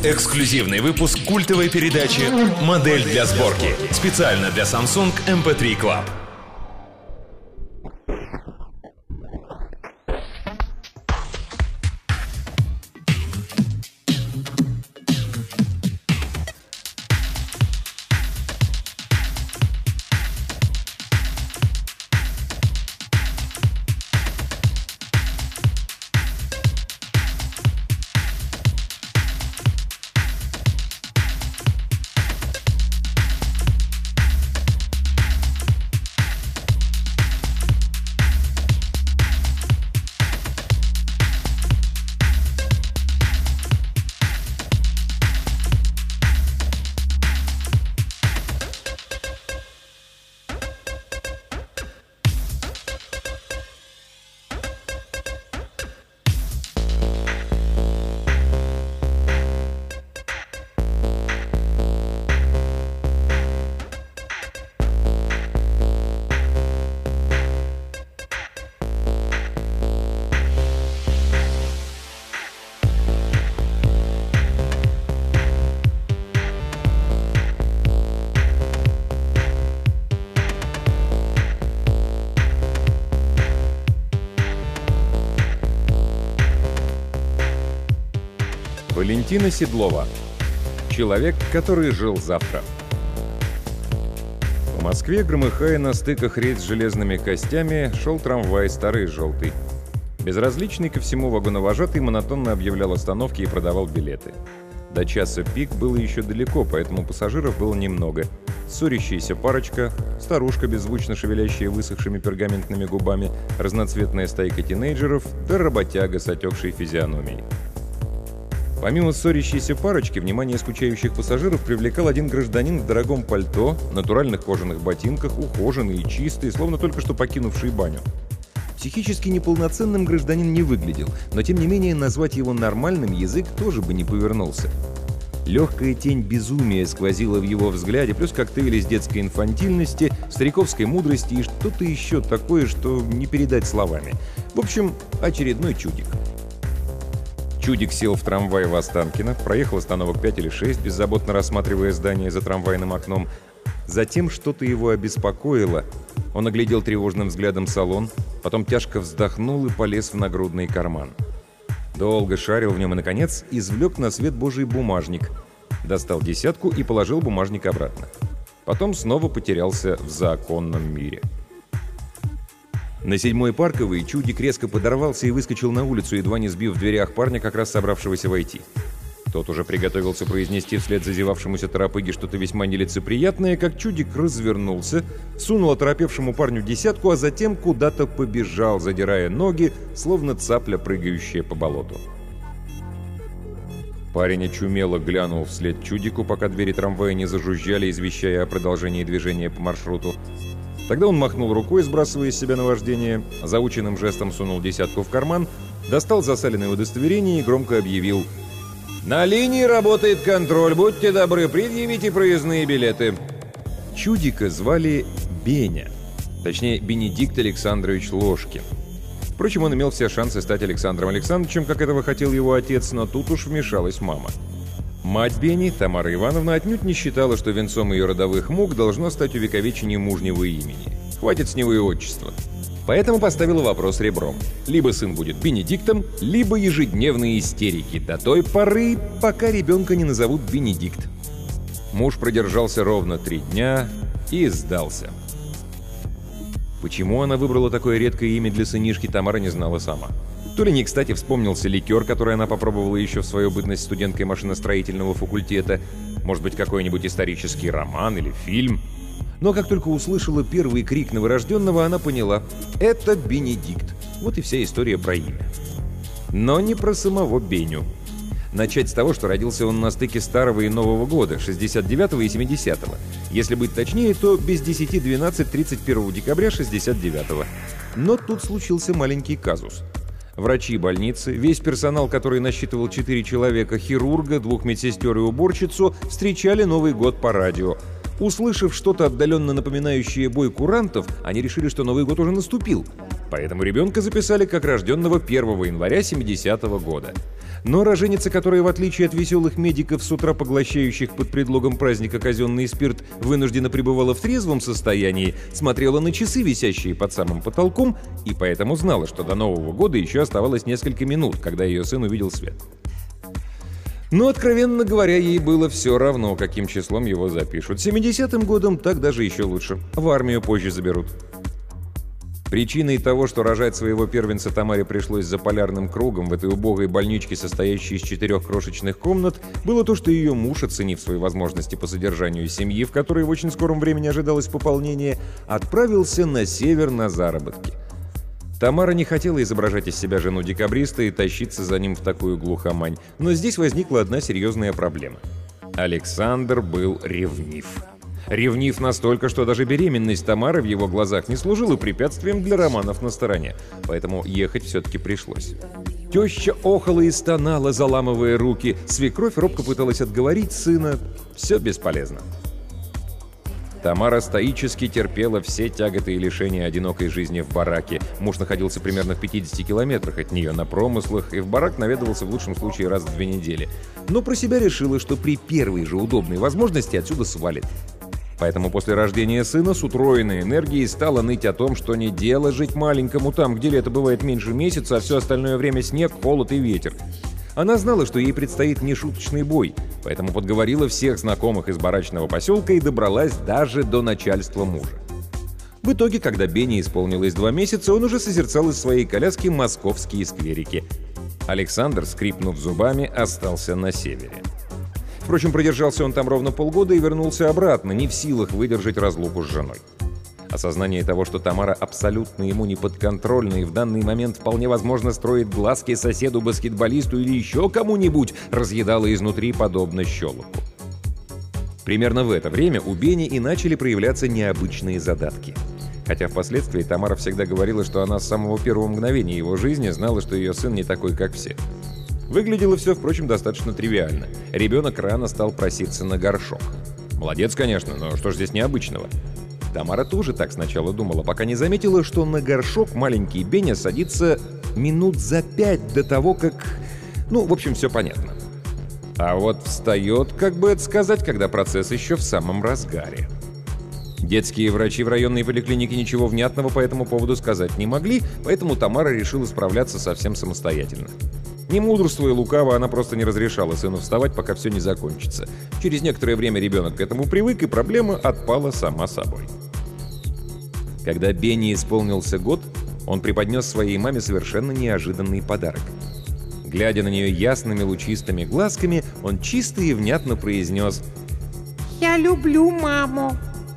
Эксклюзивный выпуск культовой передачи «Модель для сборки». Специально для Samsung MP3 Club. Валентина Седлова. Человек, который жил завтра. По Москве, громыхая на стыках рельс с железными костями, шел трамвай старый и желтый. Безразличный ко всему вагоновожатый монотонно объявлял остановки и продавал билеты. До часа пик было еще далеко, поэтому пассажиров было немного. Ссорящаяся парочка, старушка, беззвучно шевелящая высохшими пергаментными губами, разноцветная стайка тинейджеров, да работяга с отекшей физиономией. Помимо ссорящейся парочки, внимание скучающих пассажиров привлекал один гражданин в дорогом пальто, натуральных кожаных ботинках, ухоженный и чистый, словно только что покинувший баню. Психически неполноценным гражданин не выглядел, но тем не менее назвать его нормальным язык тоже бы не повернулся. Легкая тень безумия сквозила в его взгляде, плюс коктейль из детской инфантильности, стариковской мудрости и что-то еще такое, что не передать словами. В общем, очередной чудик. Чудик сел в трамвай в Останкино, проехал остановок 5 или 6, беззаботно рассматривая здание за трамвайным окном. Затем что-то его обеспокоило. Он оглядел тревожным взглядом салон, потом тяжко вздохнул и полез в нагрудный карман. Долго шарил в нем и, наконец, извлек на свет Божий бумажник. Достал десятку и положил бумажник обратно. Потом снова потерялся в законном мире. На 7-й Парковой чудик резко подорвался и выскочил на улицу, едва не сбив в дверях парня, как раз собравшегося войти. Тот уже приготовился произнести вслед зазевавшемуся торопыге что-то весьма нелицеприятное, как чудик развернулся, сунул оторопевшему парню десятку, а затем куда-то побежал, задирая ноги, словно цапля, прыгающая по болоту. Парень очумело глянул вслед чудику, пока двери трамвая не зажужжали, извещая о продолжении движения по маршруту. Тогда он махнул рукой, сбрасывая с себя наваждение, заученным жестом сунул десятку в карман, достал засаленное удостоверение и громко объявил: «На линии работает контроль, будьте добры, предъявите проездные билеты». Чудика звали Беня, точнее Бенедикт Александрович Ложкин. Впрочем, он имел все шансы стать Александром Александровичем, как этого хотел его отец, но тут уж вмешалась мама. Мать Бени, Тамара Ивановна, отнюдь не считала, что венцом ее родовых мук должно стать увековечение мужнего имени. Хватит с него и отчества. Поэтому поставила вопрос ребром. Либо сын будет Бенедиктом, либо ежедневные истерики до той поры, пока ребенка не назовут Бенедикт. Муж продержался ровно 3 дня и сдался. Почему она выбрала такое редкое имя для сынишки, Тамара не знала сама. То ли не кстати вспомнился ликер, который она попробовала еще в свою бытность студенткой машиностроительного факультета, может быть, какой-нибудь исторический роман или фильм. Но как только услышала первый крик новорожденного, она поняла — это Бенедикт. Вот и вся история про имя. Но не про самого Беню. Начать с того, что родился он на стыке старого и нового года, 69-го и 70-го. Если быть точнее, то без 10-12 31 декабря 69-го. Но тут случился маленький казус. Врачи больницы, весь персонал, который насчитывал 4 человека, хирурга, 2 медсестер и уборщицу, встречали Новый год по радио. Услышав что-то отдаленно напоминающее бой курантов, они решили, что Новый год уже наступил. Поэтому ребенка записали как рожденного 1 января 70-го года. Но роженица, которая, в отличие от веселых медиков, с утра поглощающих под предлогом праздника казенный спирт, вынужденно пребывала в трезвом состоянии, смотрела на часы, висящие под самым потолком, и поэтому знала, что до Нового года еще оставалось несколько минут, когда ее сын увидел свет. Но, откровенно говоря, ей было все равно, каким числом его запишут. 70-м годом так даже еще лучше. В армию позже заберут. Причиной того, что рожать своего первенца Тамаре пришлось за полярным кругом в этой убогой больничке, состоящей из 4 крошечных комнат, было то, что ее муж, оценив свои возможности по содержанию семьи, в которой в очень скором времени ожидалось пополнение, отправился на север на заработки. Тамара не хотела изображать из себя жену декабриста и тащиться за ним в такую глухомань, но здесь возникла одна серьезная проблема. Александр был ревнив. Ревнив настолько, что даже беременность Тамары в его глазах не служила препятствием для романов на стороне, поэтому ехать все-таки пришлось. Теща охала и стонала, заламывая руки, свекровь робко пыталась отговорить сына. Все бесполезно. Тамара стоически терпела все тяготы и лишения одинокой жизни в бараке. Муж находился примерно в 50 километрах от нее на промыслах, и в барак наведывался в лучшем случае раз в 2 недели. Но про себя решила, что при первой же удобной возможности отсюда свалит. Поэтому после рождения сына с утроенной энергией стала ныть о том, что не дело жить маленькому там, где лето бывает меньше месяца, а все остальное время снег, холод и ветер. Она знала, что ей предстоит нешуточный бой, поэтому подговорила всех знакомых из барачного поселка и добралась даже до начальства мужа. В итоге, когда Бене исполнилось 2 месяца, он уже созерцал из своей коляски московские скверики. Александр, скрипнув зубами, остался на севере. Впрочем, продержался он там ровно полгода и вернулся обратно, не в силах выдержать разлуку с женой. Осознание того, что Тамара абсолютно ему не подконтрольна и в данный момент вполне возможно строит глазки соседу-баскетболисту или еще кому-нибудь, разъедало изнутри подобно щелоку. Примерно в это время у Бени и начали проявляться необычные задатки. Хотя впоследствии Тамара всегда говорила, что она с самого первого мгновения его жизни знала, что ее сын не такой, как все. Выглядело все, впрочем, достаточно тривиально. Ребенок рано стал проситься на горшок. Молодец, конечно, но что ж здесь необычного? Тамара тоже так сначала думала, пока не заметила, что на горшок маленький Беня садится минут за 5 до того, как... в общем, все понятно. А вот встает, как бы это сказать, когда процесс еще в самом разгаре. Детские врачи в районной поликлинике ничего внятного по этому поводу сказать не могли, поэтому Тамара решила справляться совсем самостоятельно. Не мудрствуя лукаво, она просто не разрешала сыну вставать, пока все не закончится. Через некоторое время ребенок к этому привык, и проблема отпала сама собой. Когда Бенни исполнился год, он преподнес своей маме совершенно неожиданный подарок. Глядя на нее ясными лучистыми глазками, он чисто и внятно произнес: «Я люблю маму».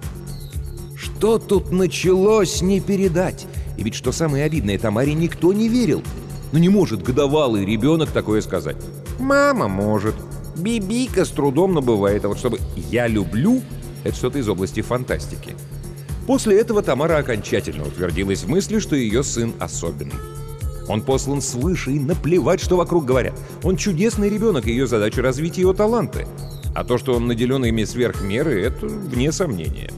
Что тут началось, не передать. И ведь что самое обидное, Тамаре никто не верил. Но не может годовалый ребенок такое сказать. Мама может. Бибика с трудом, но бывает. А вот чтобы «я люблю» — это что-то из области фантастики. После этого Тамара окончательно утвердилась в мысли, что ее сын особенный. Он послан свыше, и наплевать, что вокруг говорят. Он чудесный ребенок, и ее задача — развить его таланты. А то, что он наделен ими сверх меры, это вне сомнения.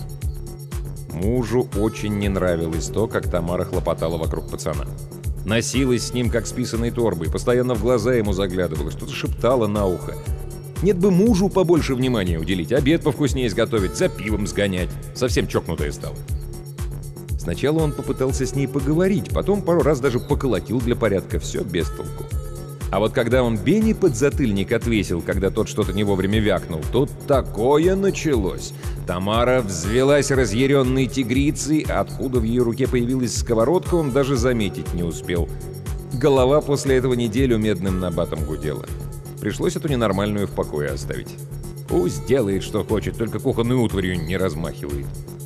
Мужу очень не нравилось то, как Тамара хлопотала вокруг пацана. Носилась с ним, как с писаной торбой, постоянно в глаза ему заглядывала, что-то шептала на ухо. Нет бы мужу побольше внимания уделить, обед повкуснее изготовить, за пивом сгонять. Совсем чокнутая стала. Сначала он попытался с ней поговорить, потом пару раз даже поколотил для порядка, все без толку. А вот когда он Бенни подзатыльник отвесил, когда тот что-то не вовремя вякнул, тут такое началось. Тамара взвелась разъяренной тигрицей, а откуда в ее руке появилась сковородка, он даже заметить не успел. Голова после этого неделю медным набатом гудела. Пришлось эту ненормальную в покое оставить. Пусть делает, что хочет, только кухонной утварью не размахивает.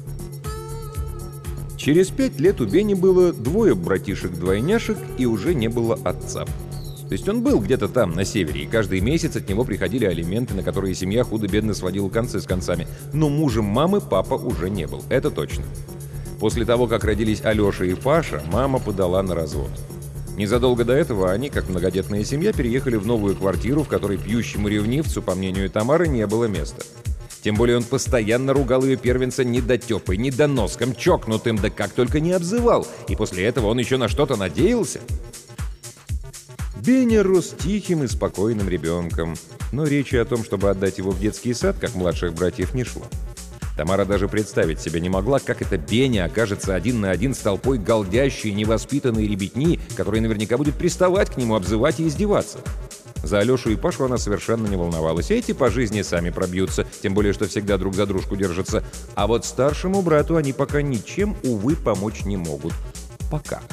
Через 5 лет у Бени было 2 братишек-двойняшек, и уже не было отца. То есть он был где-то там, на севере, и каждый месяц от него приходили алименты, на которые семья худо-бедно сводила концы с концами. Но мужем мамы папа уже не был, это точно. После того, как родились Алеша и Паша, мама подала на развод. Незадолго до этого они, как многодетная семья, переехали в новую квартиру, в которой пьющему ревнивцу, по мнению Тамары, не было места. Тем более он постоянно ругал ее первенца недотепой, недоноском, чокнутым, да как только не обзывал. И после этого он еще на что-то надеялся. Беня рос тихим и спокойным ребенком, но речи о том, чтобы отдать его в детский сад, как младших братьев, не шло. Тамара даже представить себе не могла, как это Беня окажется один на один с толпой галдящей, невоспитанной ребятни, которая наверняка будет приставать к нему, обзывать и издеваться. За Алешу и Пашу она совершенно не волновалась. Эти по жизни сами пробьются, тем более, что всегда друг за дружку держатся. А вот старшему брату они пока ничем, увы, помочь не могут. Пока.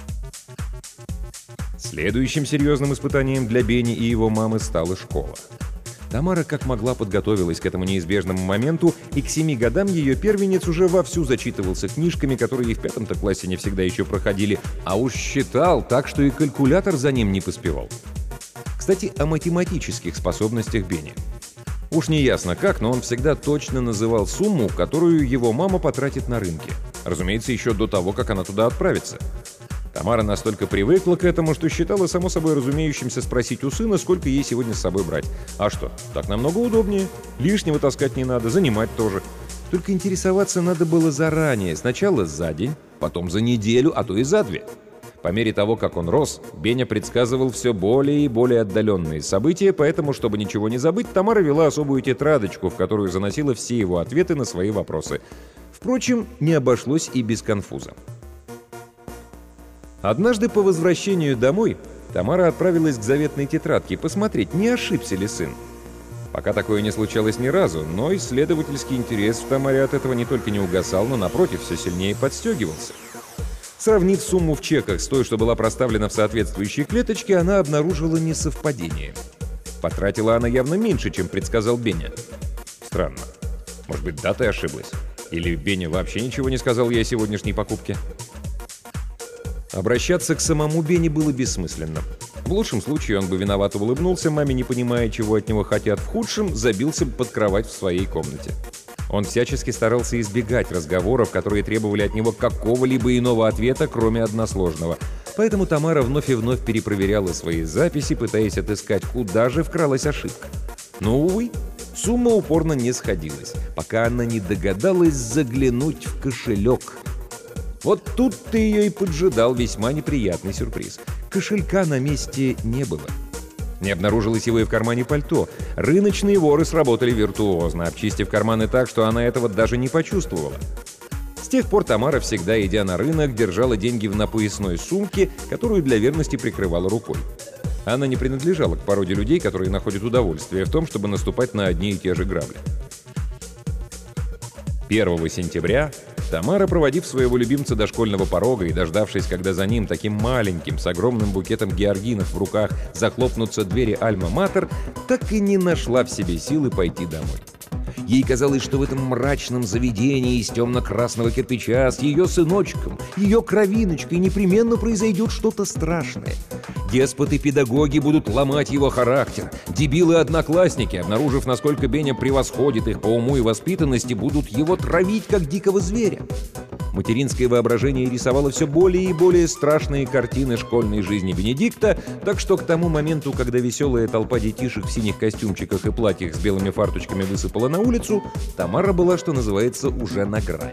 Следующим серьезным испытанием для Бени и его мамы стала школа. Тамара как могла подготовилась к этому неизбежному моменту, и к 7 годам ее первенец уже вовсю зачитывался книжками, которые и в 5-то классе не всегда еще проходили, а уж считал так, что и калькулятор за ним не поспевал. Кстати, о математических способностях Бени. Уж не ясно как, но он всегда точно называл сумму, которую его мама потратит на рынке. Разумеется, еще до того, как она туда отправится. Тамара настолько привыкла к этому, что считала само собой разумеющимся спросить у сына, сколько ей сегодня с собой брать. А что, так намного удобнее. Лишнего таскать не надо, занимать тоже. Только интересоваться надо было заранее. Сначала за день, потом за неделю, а то и за 2. По мере того, как он рос, Беня предсказывал все более и более отдаленные события, поэтому, чтобы ничего не забыть, Тамара вела особую тетрадочку, в которую заносила все его ответы на свои вопросы. Впрочем, не обошлось и без конфуза. Однажды по возвращению домой Тамара отправилась к заветной тетрадке посмотреть, не ошибся ли сын. Пока такое не случалось ни разу, но исследовательский интерес в Тамаре от этого не только не угасал, но, напротив, все сильнее подстегивался. Сравнив сумму в чеках с той, что была проставлена в соответствующей клеточке, она обнаружила несовпадение. Потратила она явно меньше, чем предсказал Беня. Странно. Может быть, дата ошиблась? Или Беня вообще ничего не сказал ей о сегодняшней покупке? Обращаться к самому Бене было бессмысленно. В лучшем случае он бы виновато улыбнулся маме, не понимая, чего от него хотят. В худшем забился бы под кровать в своей комнате. Он всячески старался избегать разговоров, которые требовали от него какого-либо иного ответа, кроме односложного. Поэтому Тамара вновь и вновь перепроверяла свои записи, пытаясь отыскать, куда же вкралась ошибка. Но, увы, сумма упорно не сходилась, пока она не догадалась заглянуть в кошелек. Вот тут-то ее и поджидал весьма неприятный сюрприз. Кошелька на месте не было. Не обнаружилось его и в кармане пальто. Рыночные воры сработали виртуозно, обчистив карманы так, что она этого даже не почувствовала. С тех пор Тамара, всегда идя на рынок, держала деньги в напоясной сумке, которую для верности прикрывала рукой. Она не принадлежала к породе людей, которые находят удовольствие в том, чтобы наступать на одни и те же грабли. 1 сентября Тамара, проводив своего любимца до школьного порога и дождавшись, когда за ним, таким маленьким, с огромным букетом георгинов в руках, захлопнутся двери Альма-Матер, так и не нашла в себе силы пойти домой. Ей казалось, что в этом мрачном заведении из темно-красного кирпича с ее сыночком, ее кровиночкой непременно произойдет что-то страшное. Деспоты-педагоги будут ломать его характер. Дебилы-одноклассники, обнаружив, насколько Беня превосходит их по уму и воспитанности, будут его травить, как дикого зверя. Материнское воображение рисовало все более и более страшные картины школьной жизни Бенедикта, так что к тому моменту, когда веселая толпа детишек в синих костюмчиках и платьях с белыми фарточками высыпала на улицу, Тамара была, что называется, уже на грани.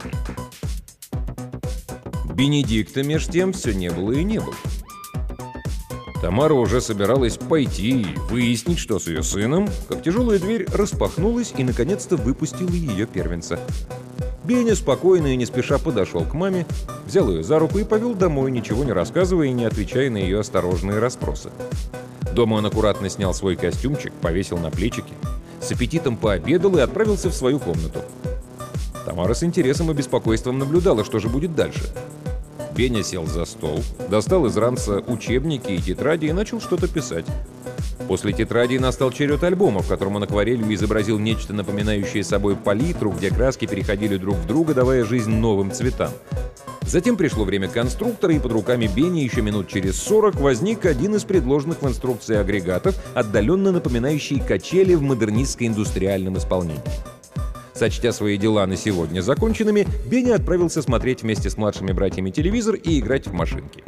Бенедикта, меж тем, все не было и не было. Тамара уже собиралась пойти и выяснить, что с ее сыном, как тяжелая дверь распахнулась и, наконец-то, выпустила ее первенца. Беня спокойно и не спеша подошел к маме, взял ее за руку и повел домой, ничего не рассказывая и не отвечая на ее осторожные расспросы. Дома он аккуратно снял свой костюмчик, повесил на плечики, с аппетитом пообедал и отправился в свою комнату. Тамара с интересом и беспокойством наблюдала, что же будет дальше. Беня сел за стол, достал из ранца учебники и тетради и начал что-то писать. После тетради настал черед альбома, в котором он акварелью изобразил нечто напоминающее собой палитру, где краски переходили друг в друга, давая жизнь новым цветам. Затем пришло время конструктора, и под руками Бени еще минут через 40 возник один из предложенных в инструкции агрегатов, отдаленно напоминающий качели в модернистско-индустриальном исполнении. Сочтя свои дела на сегодня законченными, Беня отправился смотреть вместе с младшими братьями телевизор и играть в машинки.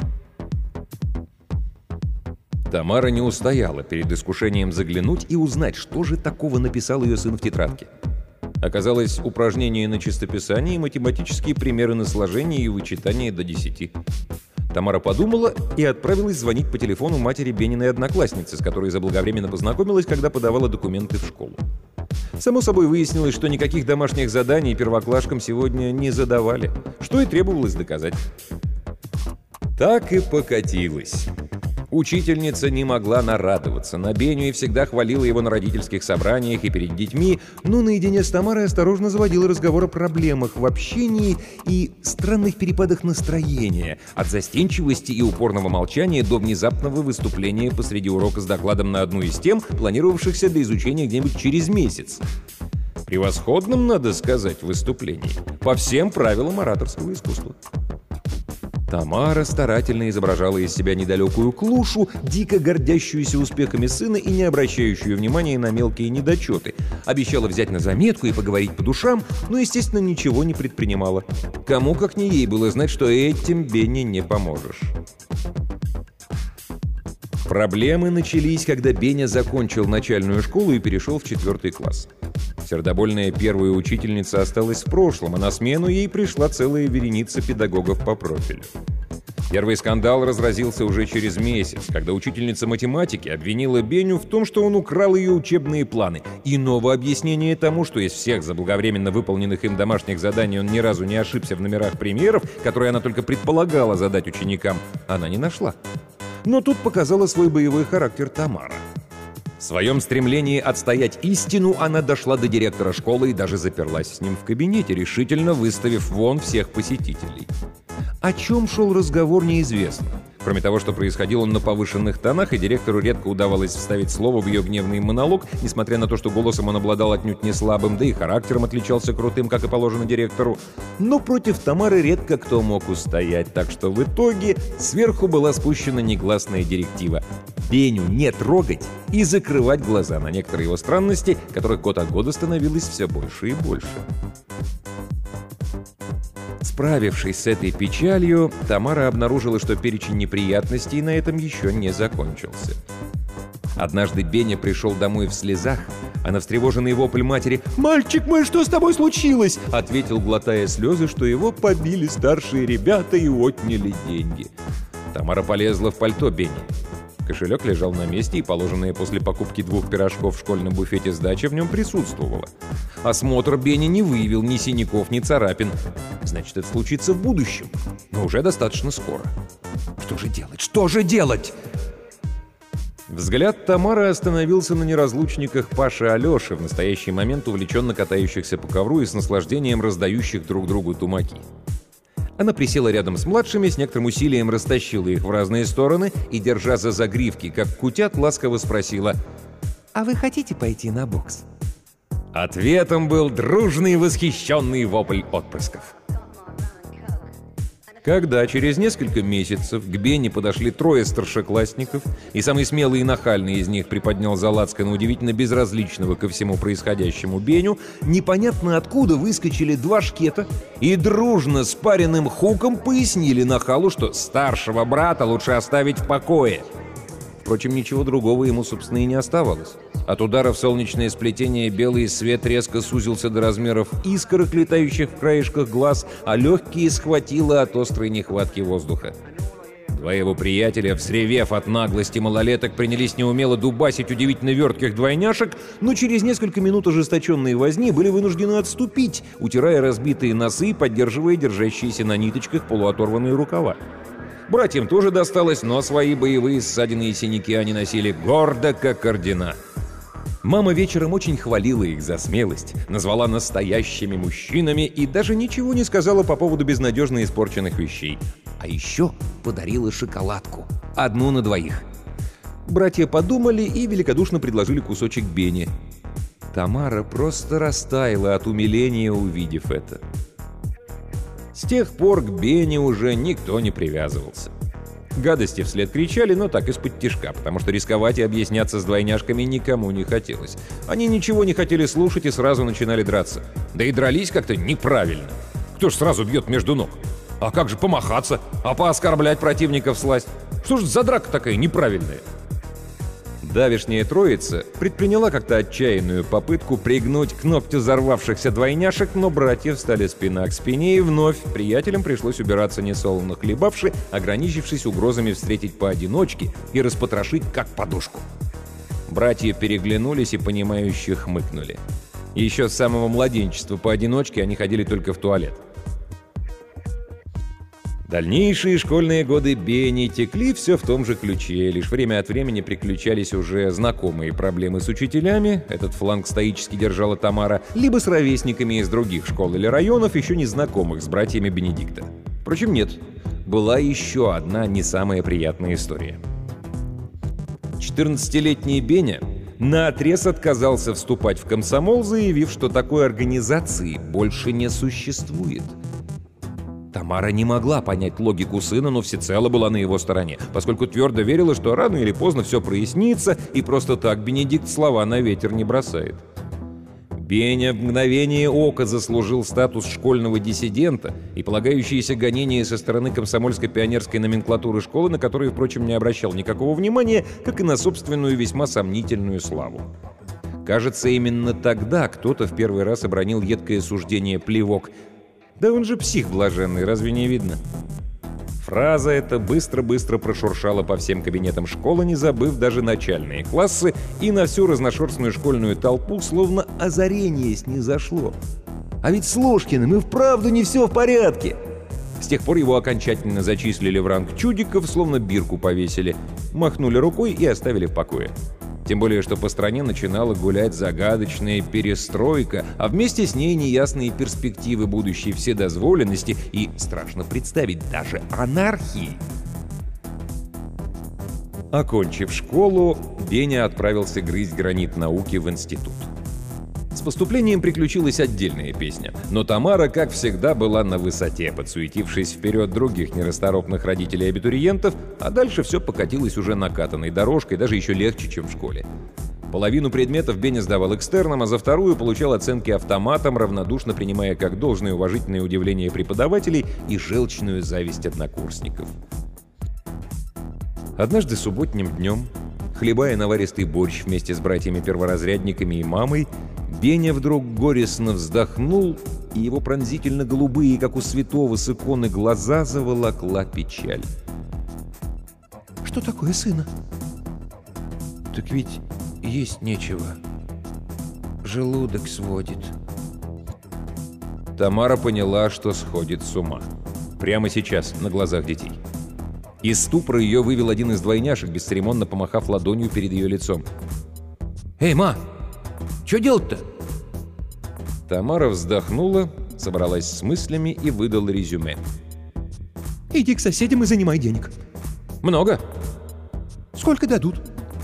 Тамара не устояла перед искушением заглянуть и узнать, что же такого написал ее сын в тетрадке. Оказалось, упражнения на чистописание и математические примеры на сложение и вычитание до 10. Тамара подумала и отправилась звонить по телефону матери Бениной одноклассницы, с которой заблаговременно познакомилась, когда подавала документы в школу. Само собой выяснилось, что никаких домашних заданий первоклашкам сегодня не задавали, что и требовалось доказать. Так и покатилось. Учительница не могла нарадоваться на Беню и всегда хвалила его на родительских собраниях и перед детьми, но наедине с Тамарой осторожно заводила разговор о проблемах в общении и странных перепадах настроения, от застенчивости и упорного молчания до внезапного выступления посреди урока с докладом на одну из тем, планировавшихся для изучения где-нибудь через месяц. Превосходным, надо сказать, выступлении, по всем правилам ораторского искусства. Тамара старательно изображала из себя недалекую клушу, дико гордящуюся успехами сына и не обращающую внимания на мелкие недочеты. Обещала взять на заметку и поговорить по душам, но, естественно, ничего не предпринимала. Кому, как не ей, было знать, что этим Бене не поможешь. Проблемы начались, когда Беня закончил начальную школу и перешел в 4 класс. Сердобольная первая учительница осталась в прошлом, а на смену ей пришла целая вереница педагогов по профилю. Первый скандал разразился уже через месяц, когда учительница математики обвинила Беню в том, что он украл ее учебные планы. Иного объяснения тому, что из всех заблаговременно выполненных им домашних заданий он ни разу не ошибся в номерах примеров, которые она только предполагала задать ученикам, она не нашла. Но тут показала свой боевой характер Тамара. В своем стремлении отстоять истину она дошла до директора школы и даже заперлась с ним в кабинете, решительно выставив вон всех посетителей. О чем шел разговор, неизвестно. Кроме того, что происходил он на повышенных тонах, и директору редко удавалось вставить слово в ее гневный монолог, несмотря на то, что голосом он обладал отнюдь не слабым, да и характером отличался крутым, как и положено директору. Но против Тамары редко кто мог устоять, так что в итоге сверху была спущена негласная директива: Беню не трогать и закрывать глаза на некоторые его странности, которых год от года становилось все больше и больше. Справившись с этой печалью, Тамара обнаружила, что перечень неприятностей на этом еще не закончился. Однажды Беня пришел домой в слезах, а на встревоженный вопль матери «Мальчик мой, что с тобой случилось?» ответил, глотая слезы, что его побили старшие ребята и отняли деньги. Тамара полезла в пальто Бени. Кошелек лежал на месте, и положенная после покупки 2 пирожков в школьном буфете сдача в нем присутствовала. Осмотр Бени не выявил ни синяков, ни царапин. Значит, это случится в будущем, но уже достаточно скоро. Что же делать? Что же делать? Взгляд Тамары остановился на неразлучниках Паши и Алёши, в настоящий момент увлеченно катающихся по ковру и с наслаждением раздающих друг другу тумаки. Она присела рядом с младшими, с некоторым усилием растащила их в разные стороны и, держа за загривки, как кутят, ласково спросила: «А вы хотите пойти на бокс?» Ответом был дружный восхищенный вопль отпрысков. Когда через несколько месяцев к Бене подошли 3 старшеклассников, и самый смелый и нахальный из них приподнял за лацкан удивительно безразличного ко всему происходящему Беню, непонятно откуда выскочили 2 шкета и дружно с паренным хуком пояснили нахалу, что старшего брата лучше оставить в покое. Впрочем, ничего другого ему, собственно, и не оставалось. От удара в солнечное сплетение белый свет резко сузился до размеров искорок, летающих в краешках глаз, а легкие схватило от острой нехватки воздуха. 2 его приятеля, взревев от наглости малолеток, принялись неумело дубасить удивительно вертких двойняшек, но через несколько минут ожесточенные возни были вынуждены отступить, утирая разбитые носы и поддерживая держащиеся на ниточках полуоторванные рукава. Братьям тоже досталось, но свои боевые ссадины и синяки они носили гордо, как ордена. Мама вечером очень хвалила их за смелость, назвала настоящими мужчинами и даже ничего не сказала по поводу безнадежно испорченных вещей. А еще подарила шоколадку. 1 на 2. Братья подумали и великодушно предложили кусочек Бени. Тамара просто растаяла от умиления, увидев это. С тех пор к Бене уже никто не привязывался. Гадости вслед кричали, но так из-под тишка, потому что рисковать и объясняться с двойняшками никому не хотелось. Они ничего не хотели слушать и сразу начинали драться. Да и дрались как-то неправильно. Кто ж сразу бьет между ног? А как же помахаться? А пооскорблять противника всласть? Что ж за драка такая неправильная? Давешняя троица предприняла как-то отчаянную попытку пригнуть к ногтю взорвавшихся двойняшек, но братья встали спина к спине, и вновь приятелям пришлось убираться несолоно хлебавши, ограничившись угрозами встретить поодиночке и распотрошить как подушку. Братья переглянулись и понимающе хмыкнули. Еще с самого младенчества поодиночке они ходили только в туалет. Дальнейшие школьные годы Бенни текли все в том же ключе, лишь время от времени приключались уже знакомые проблемы с учителями, этот фланг стоически держала Тамара, либо с ровесниками из других школ или районов, еще не знакомых с братьями Бенедикта. Впрочем, нет, была еще одна не самая приятная история. 14-летний Беня наотрез отказался вступать в комсомол, заявив, что такой организации больше не существует. Тамара не могла понять логику сына, но всецело была на его стороне, поскольку твердо верила, что рано или поздно все прояснится, и просто так Бенедикт слова на ветер не бросает. Беня в мгновение ока заслужил статус школьного диссидента и полагающиеся гонения со стороны комсомольской пионерской номенклатуры школы, на которые, впрочем, не обращал никакого внимания, как и на собственную весьма сомнительную славу. Кажется, именно тогда кто-то в первый раз обронил едкое суждение «плевок». Да он же псих блаженный, разве не видно? Фраза эта быстро-быстро прошуршала по всем кабинетам школы, не забыв даже начальные классы, и на всю разношерстную школьную толпу словно озарение снизошло. А ведь с Ложкиным и вправду не все в порядке. С тех пор его окончательно зачислили в ранг чудиков, словно бирку повесили, махнули рукой и оставили в покое. Тем более, что по стране начинала гулять загадочная перестройка, а вместе с ней неясные перспективы будущей вседозволенности и, страшно представить, даже анархии. Окончив школу, Беня отправился грызть гранит науки в институт. С поступлением приключилась отдельная песня, но Тамара, как всегда, была на высоте, подсуетившись вперед других нерасторопных родителей и абитуриентов, а дальше все покатилось уже накатанной дорожкой, даже еще легче, чем в школе. Половину предметов Беня сдавал экстерном, а за вторую получал оценки автоматом, равнодушно принимая как должное уважительное удивление преподавателей и желчную зависть однокурсников. Однажды субботним днем, хлебая наваристый борщ вместе с братьями-перворазрядниками и мамой, Беня вдруг горестно вздохнул, и его пронзительно-голубые, как у святого с иконы, глаза заволокла печаль. Что такое, сына? Так ведь есть нечего. Желудок сводит. Тамара поняла, что сходит с ума. Прямо сейчас, на глазах детей. Из ступора ее вывел один из двойняшек, бесцеремонно помахав ладонью перед ее лицом. «Эй, ма! Что делать-то?» Тамара вздохнула, собралась с мыслями и выдала резюме. Иди к соседям и занимай денег. «Много?» Сколько дадут?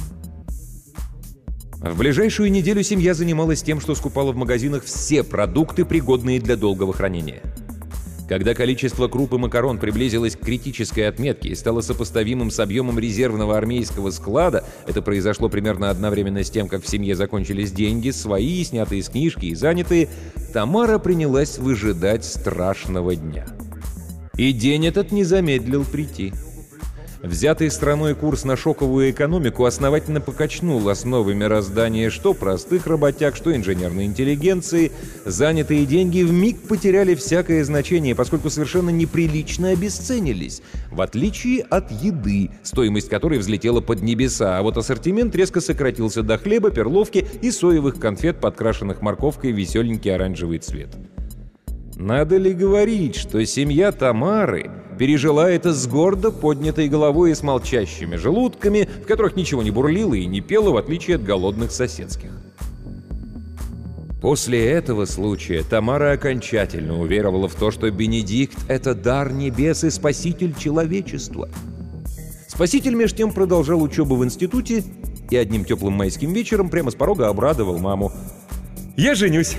В ближайшую неделю семья занималась тем, что скупала в магазинах все продукты, пригодные для долгого хранения. Когда количество круп и макарон приблизилось к критической отметке и стало сопоставимым с объемом резервного армейского склада, это произошло примерно одновременно с тем, как в семье закончились деньги, свои, снятые с книжки и занятые, Тамара принялась выжидать страшного дня. И день этот не замедлил прийти. Взятый страной курс на шоковую экономику основательно покачнул основы мироздания что простых работяг, что инженерной интеллигенции. Занятые деньги вмиг потеряли всякое значение, поскольку совершенно неприлично обесценились, в отличие от еды, стоимость которой взлетела под небеса, а вот ассортимент резко сократился до хлеба, перловки и соевых конфет, подкрашенных морковкой в веселенький оранжевый цвет. Надо ли говорить, что семья Тамары пережила это с гордо поднятой головой и с молчащими желудками, в которых ничего не бурлило и не пело, в отличие от голодных соседских. После этого случая Тамара окончательно уверовала в то, что Бенедикт — это дар небес и спаситель человечества. Спаситель меж тем продолжал учебу в институте и одним теплым майским вечером прямо с порога обрадовал маму. «Я женюсь!»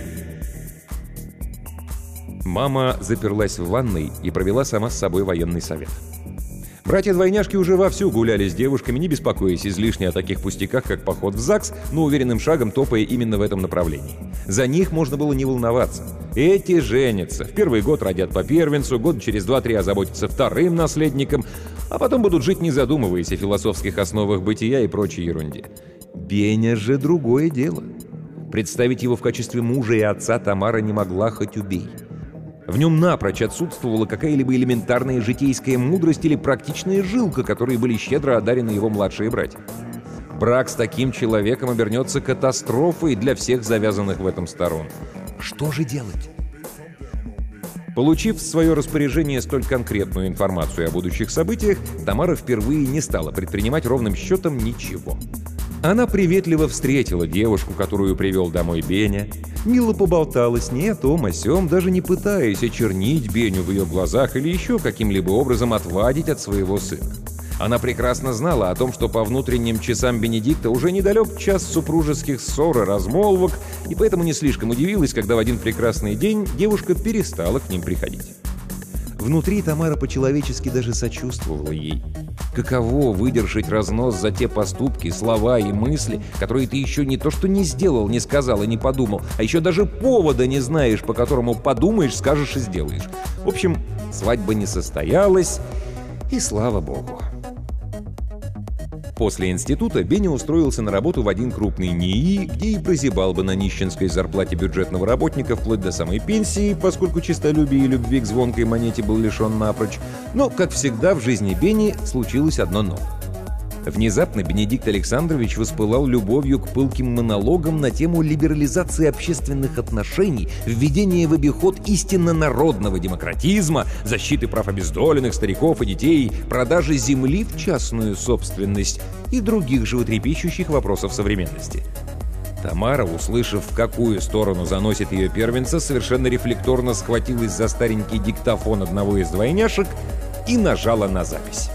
Мама заперлась в ванной и провела сама с собой военный совет. Братья-двойняшки уже вовсю гуляли с девушками, не беспокоясь излишне о таких пустяках, как поход в ЗАГС, но уверенным шагом топая именно в этом направлении. За них можно было не волноваться. Эти женятся. В первый год родят по первенцу, год через 2-3 озаботятся вторым наследником, А потом будут жить, не задумываясь о философских основах бытия и прочей ерунде. Беня же другое дело. Представить его в качестве мужа и отца Тамара не могла, хоть убей. В нем напрочь отсутствовала какая-либо элементарная житейская мудрость или практичная жилка, которые были щедро одарены его младшие братья. Брак с таким человеком обернется катастрофой для всех завязанных в этом сторон. Что же делать? Получив в свое распоряжение столь конкретную информацию о будущих событиях, Тамара впервые не стала предпринимать ровным счетом ничего. Она приветливо встретила девушку, которую привел домой Беня, мило поболтала с ней о том, о сём, даже не пытаясь очернить Беню в ее глазах или еще каким-либо образом отвадить от своего сына. Она прекрасно знала о том, что по внутренним часам Бенедикта уже недалек час супружеских ссор и размолвок, и поэтому не слишком удивилась, когда в один прекрасный день девушка перестала к ним приходить. Внутри Тамара по-человечески даже сочувствовала ей. Каково выдержать разнос за те поступки, слова и мысли, которые ты еще не то что не сделал, не сказал и не подумал, а еще даже повода не знаешь, по которому подумаешь, скажешь и сделаешь. В общем, свадьба не состоялась, и слава богу. После института Беня устроился на работу в один крупный НИИ, где и прозябал бы на нищенской зарплате бюджетного работника вплоть до самой пенсии, поскольку честолюбие и любви к звонкой монете был лишен напрочь. Но, как всегда, в жизни Бени случилось одно «но». Внезапно Бенедикт Александрович воспылал любовью к пылким монологам на тему либерализации общественных отношений, введения в обиход истинно народного демократизма, защиты прав обездоленных, стариков и детей, продажи земли в частную собственность и других животрепещущих вопросов современности. Тамара, услышав, в какую сторону заносит ее первенца, совершенно рефлекторно схватилась за старенький диктофон одного из двойняшек и нажала на запись.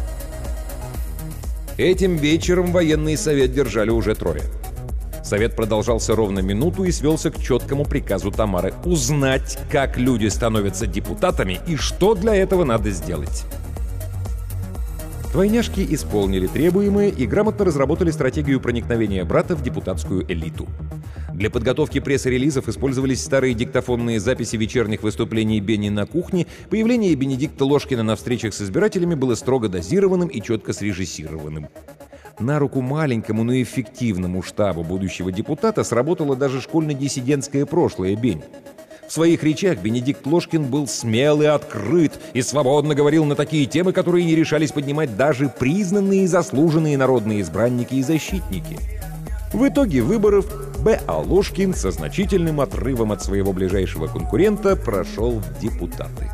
Этим вечером военный совет держали уже трое. Совет продолжался ровно минуту и свелся к четкому приказу Тамары узнать, как люди становятся депутатами и что для этого надо сделать. Двойняшки исполнили требуемое и грамотно разработали стратегию проникновения брата в депутатскую элиту. Для подготовки пресс-релизов использовались старые диктофонные записи вечерних выступлений Бени на кухне. Появление Бенедикта Ложкина на встречах с избирателями было строго дозированным и четко срежиссированным. На руку маленькому, но эффективному штабу будущего депутата сработало даже школьно-диссидентское прошлое Бени. В своих речах Бенедикт Ложкин был смел и открыт, и свободно говорил на такие темы, которые не решались поднимать даже признанные и заслуженные народные избранники и защитники. В итоге выборов Б.А. Ложкин со значительным отрывом от своего ближайшего конкурента прошел в депутаты.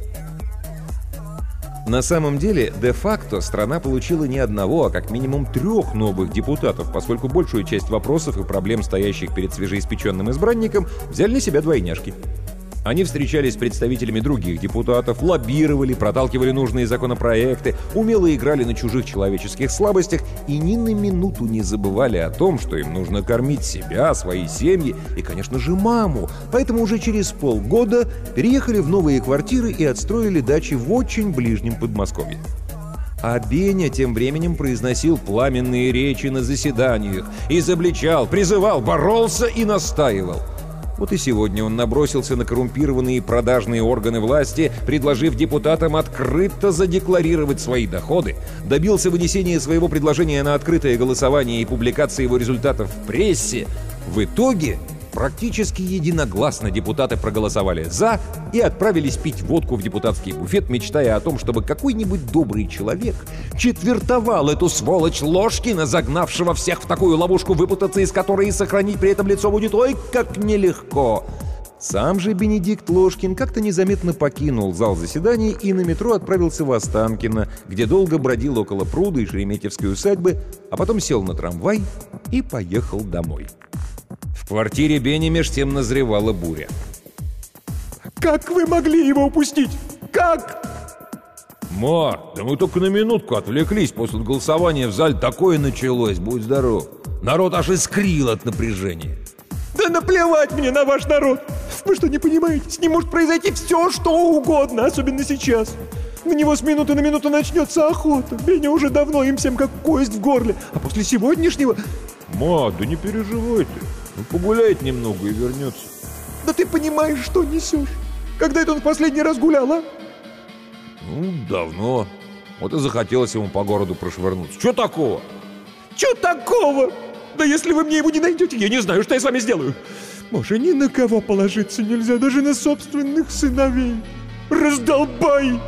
На самом деле, де-факто страна получила не одного, а как минимум 3 новых депутатов, поскольку большую часть вопросов и проблем, стоящих перед свежеиспеченным избранником, взяли на себя двойняшки. Они встречались с представителями других депутатов, лоббировали, проталкивали нужные законопроекты, умело играли на чужих человеческих слабостях и ни на минуту не забывали о том, что им нужно кормить себя, свои семьи и, конечно же, маму. Поэтому уже через полгода переехали в новые квартиры и отстроили дачи в очень ближнем Подмосковье. А Беня тем временем произносил пламенные речи на заседаниях, изобличал, призывал, боролся и настаивал. Вот и сегодня он набросился на коррумпированные продажные органы власти, предложив депутатам открыто задекларировать свои доходы, добился вынесения своего предложения на открытое голосование и публикации его результатов в прессе. В итоге практически единогласно депутаты проголосовали «за» и отправились пить водку в депутатский буфет, мечтая о том, чтобы какой-нибудь добрый человек четвертовал эту сволочь Ложкина, загнавшего всех в такую ловушку, выпутаться из которой и сохранить при этом лицо будет ой как нелегко. Сам же Бенедикт Ложкин как-то незаметно покинул зал заседаний и на метро отправился в Останкино, где долго бродил около пруда и Шереметьевской усадьбы, а потом сел на трамвай и поехал домой. В квартире Бени меж тем назревала буря. Как вы могли его упустить? Как? «Ма, да мы только на минутку отвлеклись. После голосования в зале такое началось, будь здоров. Народ аж искрил от напряжения». Да наплевать мне на ваш народ! Вы что, не понимаете? С ним может произойти все, что угодно, особенно сейчас. На него с минуты на минуту начнется охота. Беня уже давно им всем как кость в горле. А после сегодняшнего... «Ма, да не переживай ты. Он погуляет немного и вернется». Да ты понимаешь, что несешь? Когда это он в последний раз гулял, а? Ну, давно. Вот и захотелось ему по городу прошвырнуться. Чё такого? Чё такого? Да если вы мне его не найдете, я не знаю, что я с вами сделаю. Может, ни на кого положиться нельзя, даже на собственных сыновей. Раздолбай!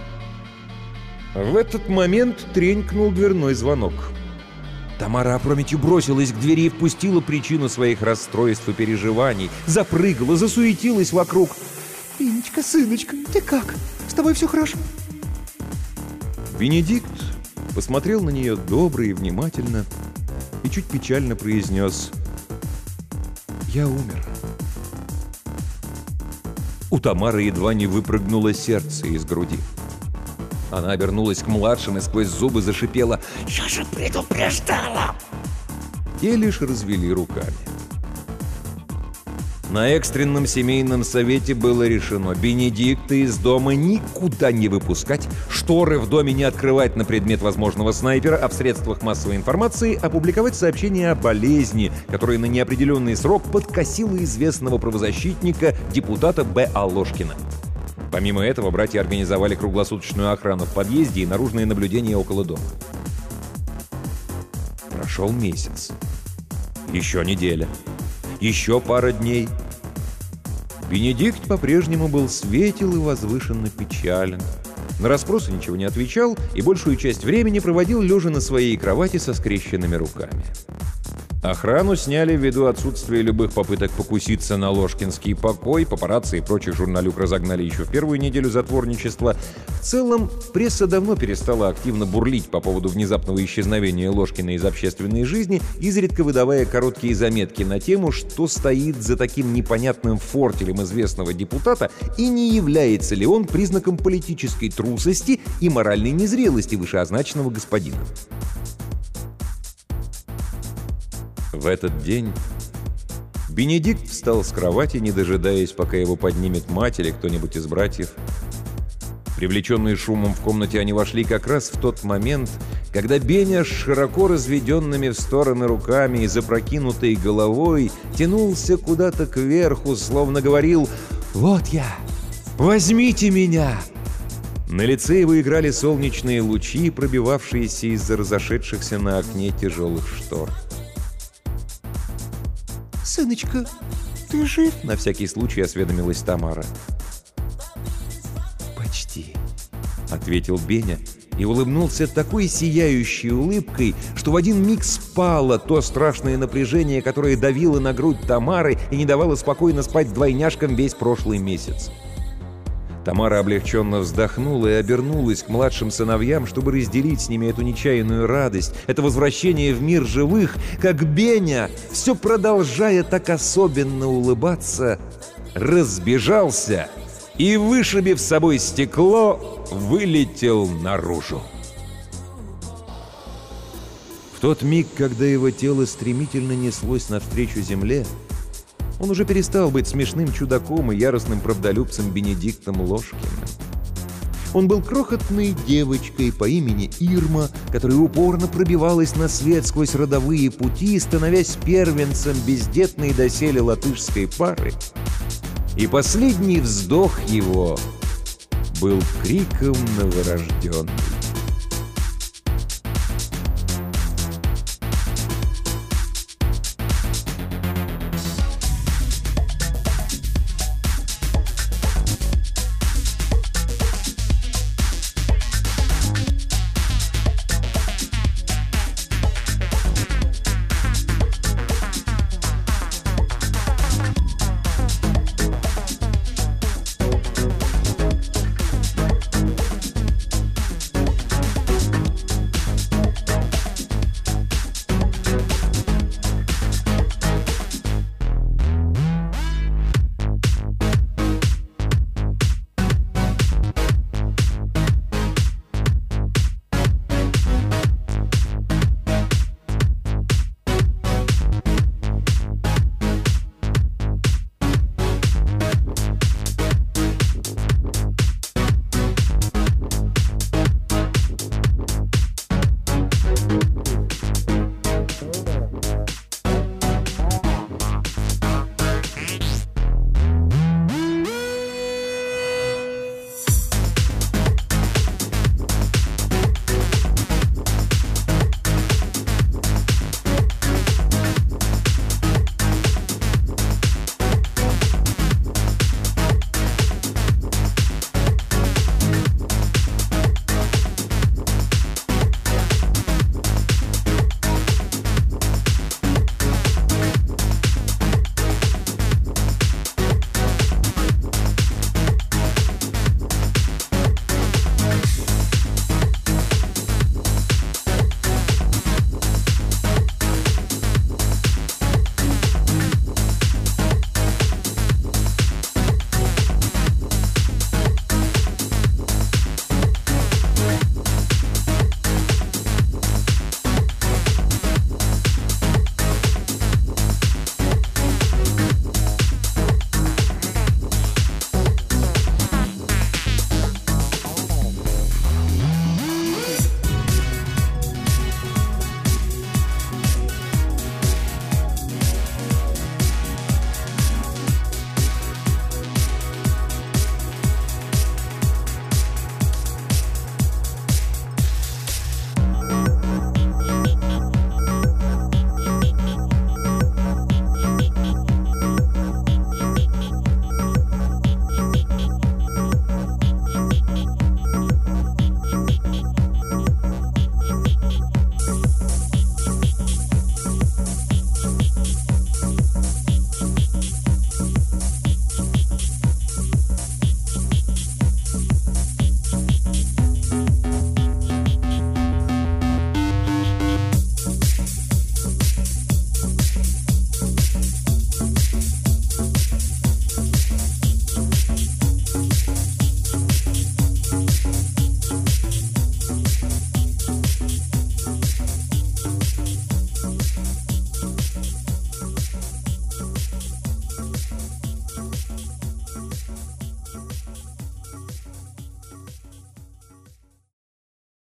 В этот момент тренькнул дверной звонок. Тамара опрометью бросилась к двери и впустила причину своих расстройств и переживаний. Запрыгала, засуетилась вокруг. Бенечка, сыночка, ты как? С тобой все хорошо? Бенедикт посмотрел на нее добро и внимательно и чуть печально произнес: «Я умер». У Тамары едва не выпрыгнуло сердце из груди. Она обернулась к младшим и сквозь зубы зашипела: «Я же предупреждала!» Те лишь развели руками. На экстренном семейном совете было решено Бенедикта из дома никуда не выпускать, шторы в доме не открывать на предмет возможного снайпера, а в средствах массовой информации опубликовать сообщение о болезни, которая на неопределенный срок подкосила известного правозащитника, депутата Б.А. Ложкина. Помимо этого, братья организовали круглосуточную охрану в подъезде и наружное наблюдение около дома. Прошел месяц. Еще неделя. Еще пара дней. Бенедикт по-прежнему был светел и возвышенно печален. На расспросы ничего не отвечал и большую часть времени проводил лежа на своей кровати со скрещенными руками. Охрану сняли ввиду отсутствия любых попыток покуситься на ложкинский покой, папарацци и прочих журналюк разогнали еще в первую неделю затворничества. В целом, пресса давно перестала активно бурлить по поводу внезапного исчезновения Ложкина из общественной жизни, изредка выдавая короткие заметки на тему, что стоит за таким непонятным фортелем известного депутата и не является ли он признаком политической трусости и моральной незрелости вышеозначенного господина. В этот день Бенедикт встал с кровати, не дожидаясь, пока его поднимет мать или кто-нибудь из братьев. Привлеченные шумом в комнате, они вошли как раз в тот момент, когда Беня с широко разведенными в стороны руками и запрокинутой головой тянулся куда-то кверху, словно говорил: «Вот я! Возьмите меня!» На лице его играли солнечные лучи, пробивавшиеся из-за разошедшихся на окне тяжелых штор. «Сыночка, ты жив?» — на всякий случай осведомилась Тамара. «Почти», — ответил Беня и улыбнулся такой сияющей улыбкой, что в один миг спало то страшное напряжение, которое давило на грудь Тамары и не давало спокойно спать двойняшкам весь прошлый месяц. Тамара облегченно вздохнула и обернулась к младшим сыновьям, чтобы разделить с ними эту нечаянную радость, это возвращение в мир живых, как Беня, все продолжая так особенно улыбаться, разбежался и, вышибив с собой стекло, вылетел наружу. В тот миг, когда его тело стремительно неслось навстречу земле, он уже перестал быть смешным чудаком и яростным правдолюбцем Бенедиктом Ложкиным. Он был крохотной девочкой по имени Ирма, которая упорно пробивалась на свет сквозь родовые пути, становясь первенцем бездетной доселе латышской пары. И последний вздох его был криком новорожденной.